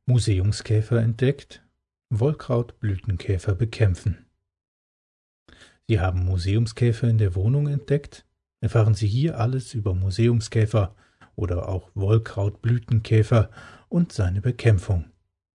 Museumskäfer entdeckt, Wollkrautblütenkäfer bekämpfen. Sie haben Museumskäfer in der Wohnung entdeckt? Erfahren Sie hier alles über Museumskäfer oder auch Wollkrautblütenkäfer und seine Bekämpfung.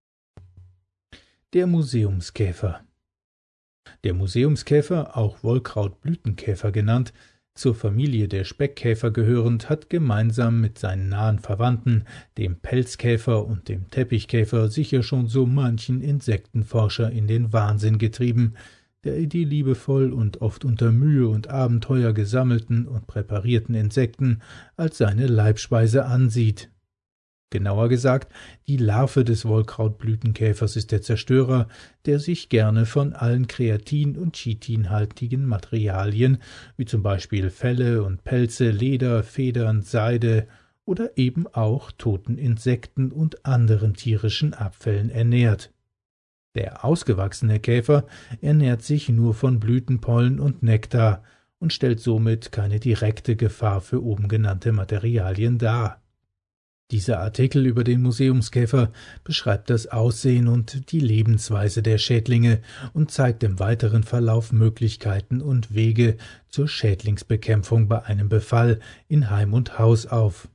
Der Museumskäfer. Der Museumskäfer, auch Wollkrautblütenkäfer genannt, zur Familie der Speckkäfer gehörend, hat gemeinsam mit seinen nahen Verwandten, dem Pelzkäfer und dem Teppichkäfer, sicher schon so manchen Insektenforscher in den Wahnsinn getrieben, der die liebevoll und oft unter Mühe und Abenteuer gesammelten und präparierten Insekten als seine Leibspeise ansieht. Genauer gesagt, die Larve des Wollkrautblütenkäfers ist der Zerstörer, der sich gerne von allen kreatin- und chitinhaltigen Materialien, wie zum Beispiel Felle und Pelze, Leder, Federn, Seide oder eben auch toten Insekten und anderen tierischen Abfällen ernährt. Der ausgewachsene Käfer ernährt sich nur von Blütenpollen und Nektar und stellt somit keine direkte Gefahr für oben genannte Materialien dar. Dieser Artikel über den Museumskäfer beschreibt das Aussehen und die Lebensweise der Schädlinge und zeigt im weiteren Verlauf Möglichkeiten und Wege zur Schädlingsbekämpfung bei einem Befall in Heim und Haus auf.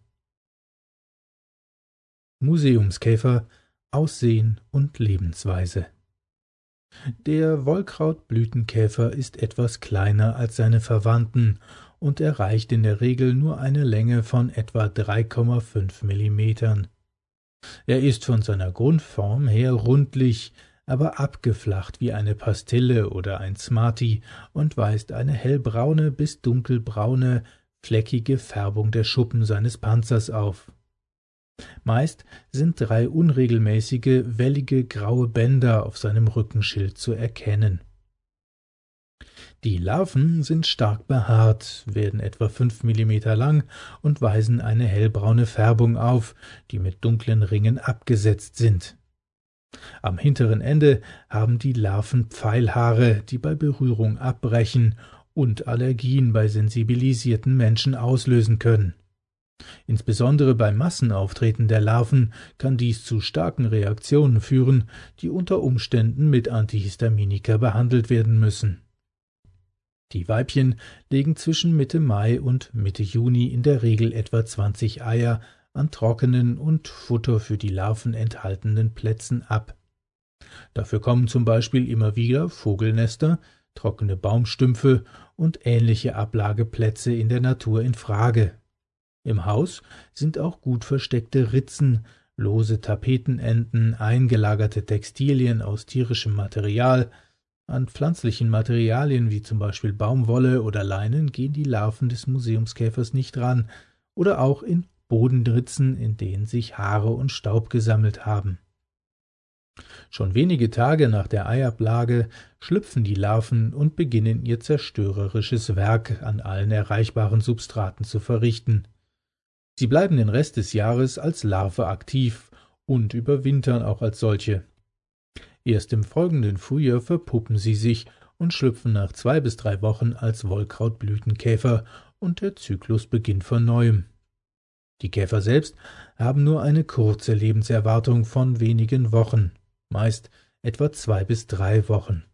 Museumskäfer, Aussehen und Lebensweise. Der Wollkrautblütenkäfer ist etwas kleiner als seine Verwandten und erreicht in der Regel nur eine Länge von etwa 3,5 Millimetern. Er ist von seiner Grundform her rundlich, aber abgeflacht wie eine Pastille oder ein Smarty und weist eine hellbraune bis dunkelbraune, fleckige Färbung der Schuppen seines Panzers auf. Meist sind 3 unregelmäßige, wellige graue Bänder auf seinem Rückenschild zu erkennen. Die Larven sind stark behaart, werden etwa 5 Millimeter lang und weisen eine hellbraune Färbung auf, die mit dunklen Ringen abgesetzt sind. Am hinteren Ende haben die Larven Pfeilhaare, die bei Berührung abbrechen und Allergien bei sensibilisierten Menschen auslösen können. Insbesondere beim Massenauftreten der Larven kann dies zu starken Reaktionen führen, die unter Umständen mit Antihistaminika behandelt werden müssen. Die Weibchen legen zwischen Mitte Mai und Mitte Juni in der Regel etwa 20 Eier an trockenen und Futter für die Larven enthaltenen Plätzen ab. Dafür kommen zum Beispiel immer wieder Vogelnester, trockene Baumstümpfe und ähnliche Ablageplätze in der Natur in Frage. Im Haus sind auch gut versteckte Ritzen, lose Tapetenenden, eingelagerte Textilien aus tierischem Material. An pflanzlichen Materialien wie zum Beispiel Baumwolle oder Leinen gehen die Larven des Museumskäfers nicht ran, oder auch in Bodenritzen, in denen sich Haare und Staub gesammelt haben. Schon wenige Tage nach der Eiablage schlüpfen die Larven und beginnen ihr zerstörerisches Werk an allen erreichbaren Substraten zu verrichten. Sie bleiben den Rest des Jahres als Larve aktiv und überwintern auch als solche. Erst im folgenden Frühjahr verpuppen sie sich und schlüpfen nach 2 bis 3 Wochen als Wollkrautblütenkäfer und der Zyklus beginnt von neuem. Die Käfer selbst haben nur eine kurze Lebenserwartung von wenigen Wochen, meist etwa 2 bis 3 Wochen.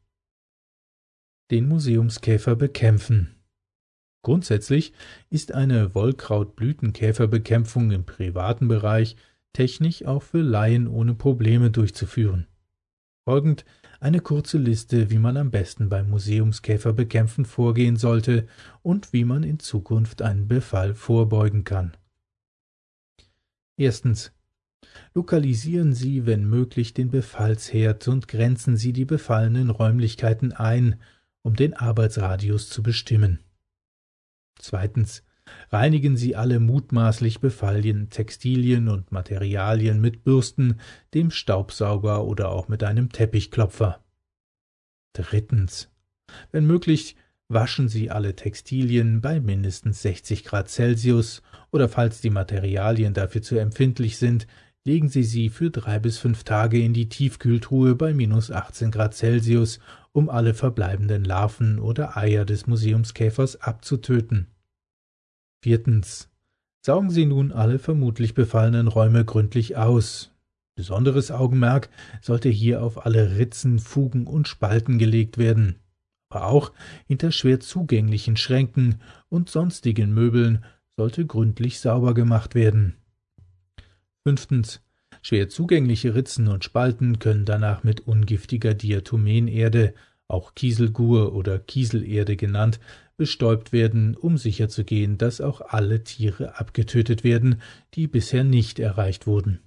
Den Museumskäfer bekämpfen. Grundsätzlich ist eine Wollkrautblütenkäferbekämpfung im privaten Bereich technisch auch für Laien ohne Probleme durchzuführen. Folgend eine kurze Liste, wie man am besten beim Museumskäferbekämpfen vorgehen sollte und wie man in Zukunft einen Befall vorbeugen kann. Erstens. Lokalisieren Sie, wenn möglich, den Befallsherd und grenzen Sie die befallenen Räumlichkeiten ein, um den Arbeitsradius zu bestimmen. Zweitens. Reinigen Sie alle mutmaßlich befallenen Textilien und Materialien mit Bürsten, dem Staubsauger oder auch mit einem Teppichklopfer. Drittens. Wenn möglich, waschen Sie alle Textilien bei mindestens 60 Grad Celsius oder falls die Materialien dafür zu empfindlich sind, legen Sie sie für 3 bis 5 Tage in die Tiefkühltruhe bei minus 18 Grad Celsius, um alle verbleibenden Larven oder Eier des Museumskäfers abzutöten. Viertens. Saugen Sie nun alle vermutlich befallenen Räume gründlich aus. Besonderes Augenmerk sollte hier auf alle Ritzen, Fugen und Spalten gelegt werden, aber auch hinter schwer zugänglichen Schränken und sonstigen Möbeln sollte gründlich sauber gemacht werden. 5. Schwer zugängliche Ritzen und Spalten können danach mit ungiftiger Diatomenerde, auch Kieselgur oder Kieselerde genannt, bestäubt werden, um sicherzugehen, dass auch alle Tiere abgetötet werden, die bisher nicht erreicht wurden.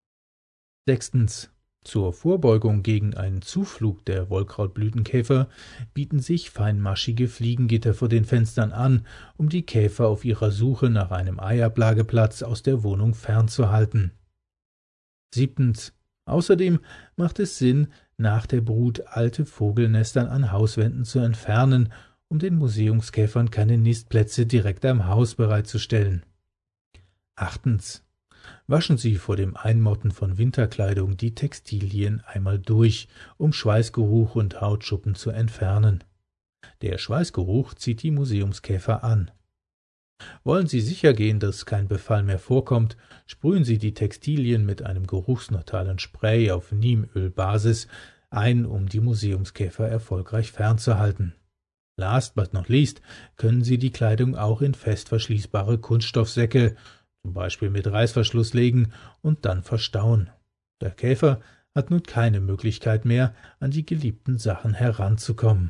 6. Zur Vorbeugung gegen einen Zuflug der Wollkrautblütenkäfer bieten sich feinmaschige Fliegengitter vor den Fenstern an, um die Käfer auf ihrer Suche nach einem Eiablageplatz aus der Wohnung fernzuhalten. 7. Außerdem macht es Sinn, nach der Brut alte Vogelnestern an Hauswänden zu entfernen, um den Museumskäfern keine Nistplätze direkt am Haus bereitzustellen. 8. Waschen Sie vor dem Einmotten von Winterkleidung die Textilien einmal durch, um Schweißgeruch und Hautschuppen zu entfernen. Der Schweißgeruch zieht die Museumskäfer an. Wollen Sie sichergehen, dass kein Befall mehr vorkommt, sprühen Sie die Textilien mit einem geruchsneutralen Spray auf Neemölbasis ein, um die Museumskäfer erfolgreich fernzuhalten. Last but not least können Sie die Kleidung auch in fest verschließbare Kunststoffsäcke, zum Beispiel mit Reißverschluss, legen und dann verstauen. Der Käfer hat nun keine Möglichkeit mehr, an die geliebten Sachen heranzukommen.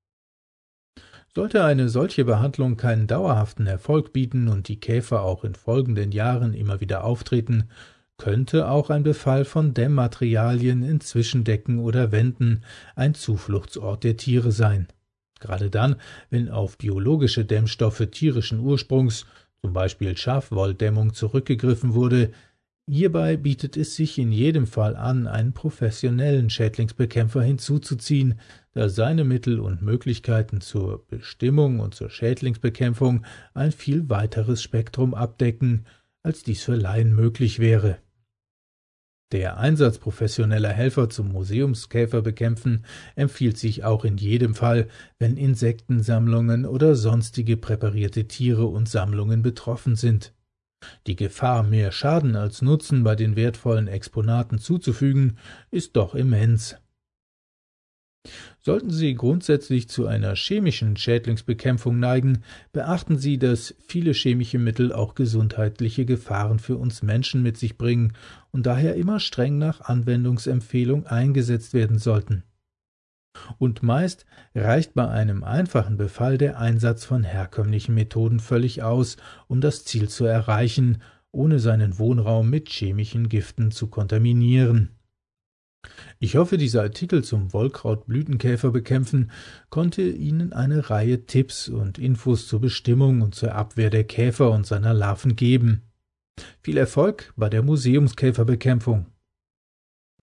Sollte eine solche Behandlung keinen dauerhaften Erfolg bieten und die Käfer auch in folgenden Jahren immer wieder auftreten, könnte auch ein Befall von Dämmmaterialien in Zwischendecken oder Wänden ein Zufluchtsort der Tiere sein. Gerade dann, wenn auf biologische Dämmstoffe tierischen Ursprungs, zum Beispiel Schafwolldämmung, zurückgegriffen wurde. Hierbei bietet es sich in jedem Fall an, einen professionellen Schädlingsbekämpfer hinzuzuziehen, da seine Mittel und Möglichkeiten zur Bestimmung und zur Schädlingsbekämpfung ein viel weiteres Spektrum abdecken, als dies für Laien möglich wäre. Der Einsatz professioneller Helfer zum Museumskäferbekämpfen empfiehlt sich auch in jedem Fall, wenn Insektensammlungen oder sonstige präparierte Tiere und Sammlungen betroffen sind. Die Gefahr, mehr Schaden als Nutzen bei den wertvollen Exponaten zuzufügen, ist doch immens. Sollten Sie grundsätzlich zu einer chemischen Schädlingsbekämpfung neigen, beachten Sie, dass viele chemische Mittel auch gesundheitliche Gefahren für uns Menschen mit sich bringen und daher immer streng nach Anwendungsempfehlung eingesetzt werden sollten. Und meist reicht bei einem einfachen Befall der Einsatz von herkömmlichen Methoden völlig aus, um das Ziel zu erreichen, ohne seinen Wohnraum mit chemischen Giften zu kontaminieren. Ich hoffe, dieser Artikel zum Wollkrautblütenkäfer bekämpfen konnte Ihnen eine Reihe Tipps und Infos zur Bestimmung und zur Abwehr der Käfer und seiner Larven geben. Viel Erfolg bei der Museumskäferbekämpfung!